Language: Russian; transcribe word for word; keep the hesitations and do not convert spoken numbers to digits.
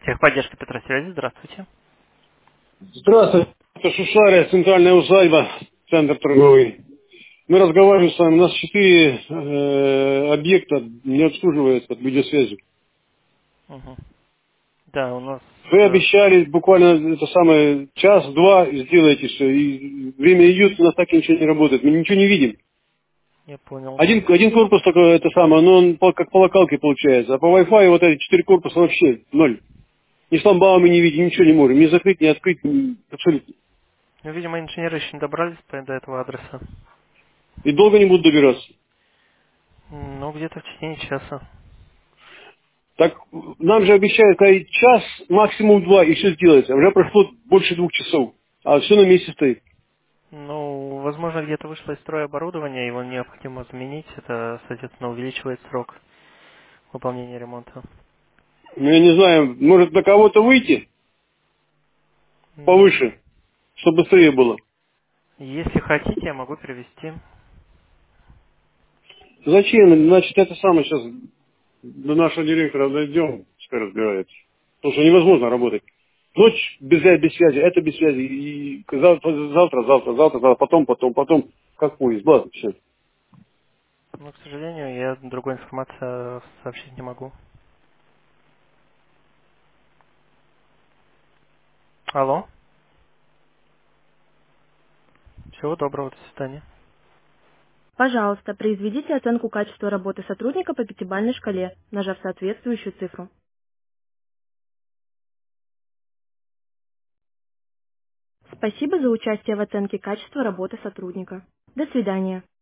Техподдержка Петросвязи, здравствуйте. Здравствуйте, это Шушария, центральная усадьба, центр торговый. Мы разговариваем с вами, у нас четыре э, объекта не обслуживают под видеосвязью. Мгм. Да, у нас, Вы э, обещали буквально это самое час-два сделаете все, и время идет, у нас так ничего не работает, мы ничего не видим. я понял. Один, один корпус только это самое, но он по- как по локалке получается, а по Wi-Fi вот эти четыре корпуса вообще ноль. Ни шламбаума не видим, ничего не можем, ни закрыть, ни открыть, ни- абсолютно. Ну, видимо, инженеры еще не добрались по- до этого адреса. И долго не будут добираться. М, Ну, где-то в течение часа. Так нам же обещают сказать, час, максимум два, и все сделается. Уже прошло больше двух часов, а все на месте стоит. Ну, возможно, где-то вышло из строя оборудование, его необходимо заменить. Это, соответственно, увеличивает срок выполнения ремонта. Ну, я не знаю, может на кого-то выйти Ну, повыше, чтобы быстрее было. если хотите, я могу перевести. Зачем? Значит, это самое сейчас до нашего директора дойдем, пускай разбирается. Потому что невозможно работать. Ночь без, без связи, это без связи. И завтра, завтра, завтра, завтра, завтра, потом, потом, потом, как поезд. Ладно, все. Но, к сожалению, я другой информации сообщить не могу. Алло. Всего доброго, до свидания. Пожалуйста, произведите оценку качества работы сотрудника по пятибалльной шкале, нажав соответствующую цифру. Спасибо за участие в оценке качества работы сотрудника. До свидания.